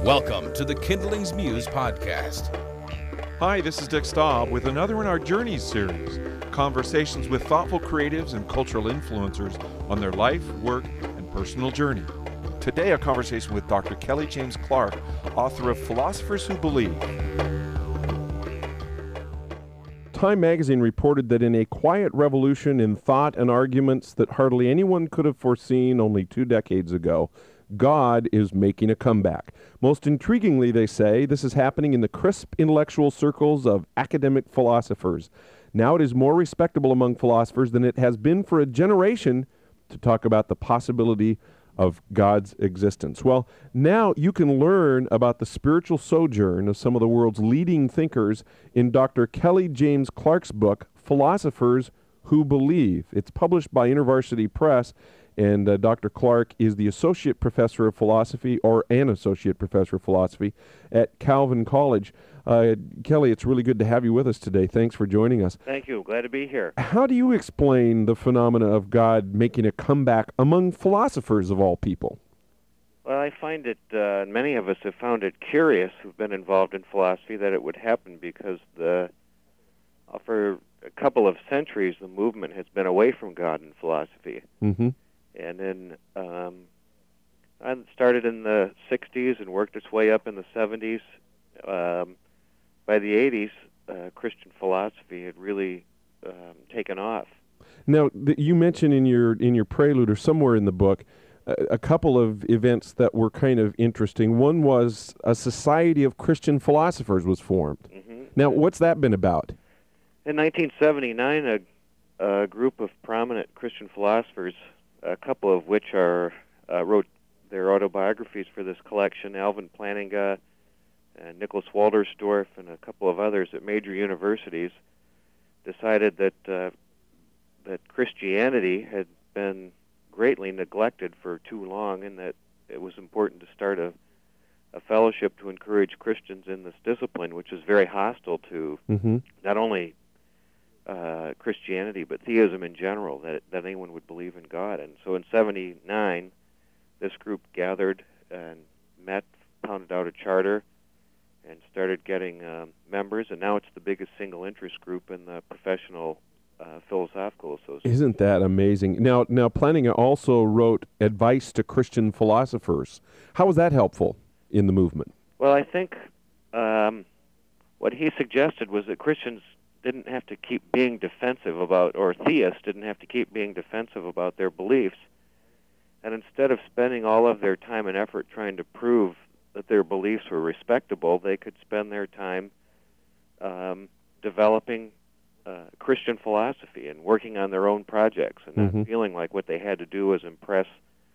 Welcome to the Kindlings Muse podcast. Hi, this is Dick Staub with another in our Journeys series, conversations with thoughtful creatives and cultural influencers on their life, work, and personal journey. Today, a conversation with Dr. Kelly James Clark, author of Philosophers Who Believe. Time magazine reported that in a quiet revolution in thought and arguments that hardly anyone could have foreseen only 2 decades ago, God is making a comeback. Most intriguingly, they say, this is happening in the crisp intellectual circles of academic philosophers. Now it is more respectable among philosophers than it has been for a generation to talk about the possibility of God's existence. Well, now you can learn about the spiritual sojourn of some of the world's leading thinkers in Dr. Kelly James Clark's book, Philosophers Who Believe. It's published by InterVarsity Press, and Dr. Clark is the Associate Professor of Philosophy, or an Associate Professor of Philosophy, at Calvin College. Kelly, it's really good to have you with us today. Thanks for joining us. Thank you. Glad to be here. How do you explain the phenomena of God making a comeback among philosophers of all people? Well, I find it, many of us have found it curious who've been involved in philosophy that it would happen because for a couple of centuries the movement has been away from God in philosophy. Mm-hmm. And then I started in the 60s and worked its way up in the 70s. By the 80s, Christian philosophy had really taken off. Now, you mentioned in your prelude or somewhere in the book a couple of events that were kind of interesting. One was a Society of Christian Philosophers was formed. Mm-hmm. Now, what's that been about? In 1979, a group of prominent Christian philosophers, a couple of which wrote their autobiographies for this collection, Alvin Plantinga and Nicholas Walderstorff and a couple of others at major universities, decided that Christianity had been greatly neglected for too long and that it was important to start a fellowship to encourage Christians in this discipline, which is very hostile to not only Christianity, but theism in general, that anyone would believe in God. And so in 79, this group gathered and met, pounded out a charter, and started getting members, and now it's the biggest single interest group in the professional philosophical association. Isn't that amazing? Now Plantinga also wrote Advice to Christian Philosophers. How was that helpful in the movement? Well, I think what he suggested was that Christians didn't have to keep being defensive about, or theists didn't have to keep being defensive about their beliefs, and instead of spending all of their time and effort trying to prove that their beliefs were respectable, they could spend their time developing Christian philosophy and working on their own projects and not feeling like what they had to do was impress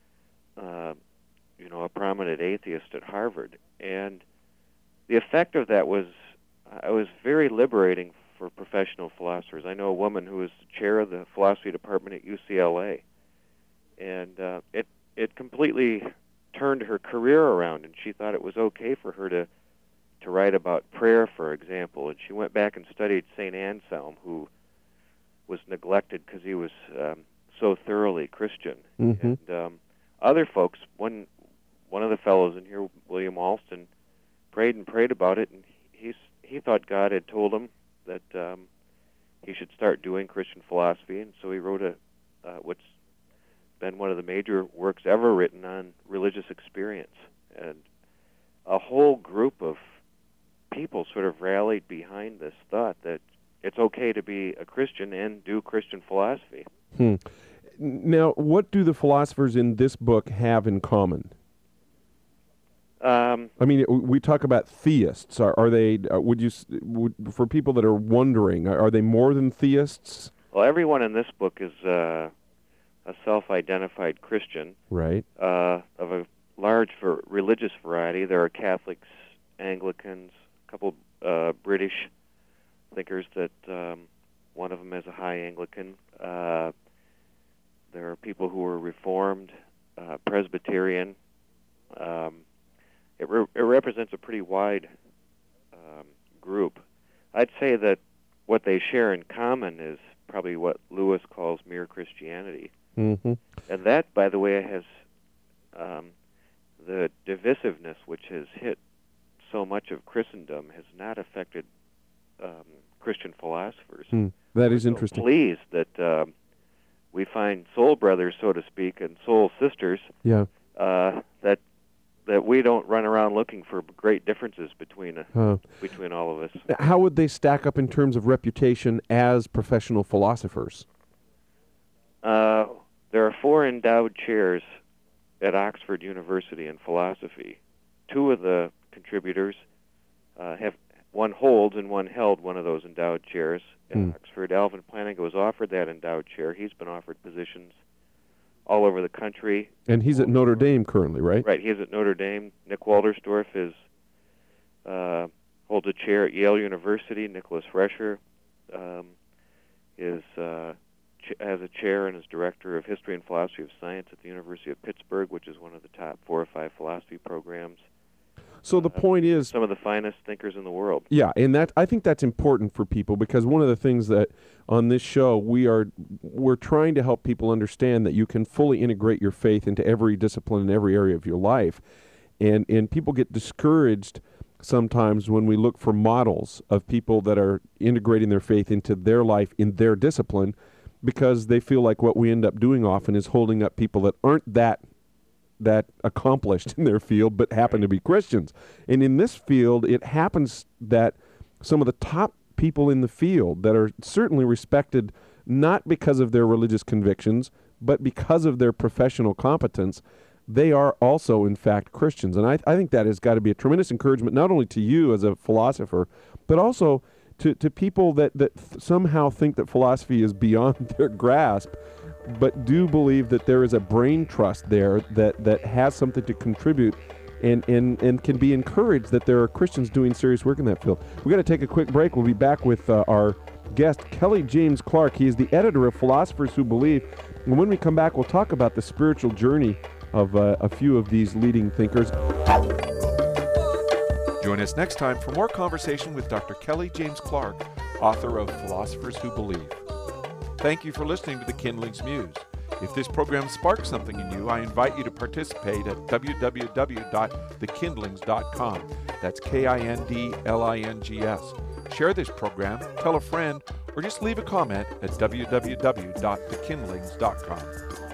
a prominent atheist at Harvard. And the effect of that was very liberating for professional philosophers. I know a woman who was chair of the philosophy department at UCLA, and it completely turned her career around, and she thought it was okay for her to write about prayer, for example. And she went back and studied St. Anselm, who was neglected because he was so thoroughly Christian. And other folks, one of the fellows in here, William Alston, prayed about it, and he thought God had told him that he should start doing Christian philosophy, and so he wrote what's been one of the major works ever written on religious experience. And a whole group of people sort of rallied behind this thought that it's okay to be a Christian and do Christian philosophy. Now, what do the philosophers in this book have in common? I mean, we talk about theists. Are they? For people that are wondering, are they more than theists? Well, everyone in this book is a self-identified Christian, right? Of a large religious variety. There are Catholics, Anglicans, a couple British thinkers that one of them is a high Anglican. There are people who are Reformed, Presbyterian. It represents a pretty wide group. I'd say that what they share in common is probably what Lewis calls mere Christianity. And that, by the way, has the divisiveness which has hit so much of Christendom has not affected Christian philosophers. That is We're so interesting. pleased that we find soul brothers, so to speak, and soul sisters. Yeah. That we don't run around looking for great differences between all of us. How would they stack up in terms of reputation as professional philosophers? There are 4 endowed chairs at Oxford University in philosophy. 2 of the contributors one holds and one held one of those endowed chairs at Oxford. Alvin Plantinga was offered that endowed chair. He's been offered positions all over the country. And he's at Notre Dame currently, right? Right, he's at Notre Dame. Nick Walderstorff holds a chair at Yale University. Nicholas Rescher has a chair and is director of History and Philosophy of Science at the University of Pittsburgh, which is one of the top 4 or 5 philosophy programs. So the point is, some of the finest thinkers in the world. Yeah, and I think that's important for people, because one of the things that on this show we're trying to help people understand that you can fully integrate your faith into every discipline and every area of your life, and people get discouraged sometimes when we look for models of people that are integrating their faith into their life in their discipline, because they feel like what we end up doing often is holding up people that aren't that accomplished in their field but happen to be Christians. And in this field, it happens that some of the top people in the field that are certainly respected not because of their religious convictions but because of their professional competence, they are also in fact Christians. And I think that has got to be a tremendous encouragement not only to you as a philosopher but also to people that somehow think that philosophy is beyond their grasp, but do believe that there is a brain trust there that has something to contribute and can be encouraged that there are Christians doing serious work in that field. We've got to take a quick break. We'll be back with our guest, Kelly James Clark. He is the editor of Philosophers Who Believe. And when we come back, we'll talk about the spiritual journey of a few of these leading thinkers. Join us next time for more conversation with Dr. Kelly James Clark, author of Philosophers Who Believe. Thank you for listening to The Kindling's Muse. If this program sparks something in you, I invite you to participate at www.thekindlings.com. That's KINDLINGS. Share this program, tell a friend, or just leave a comment at www.thekindlings.com.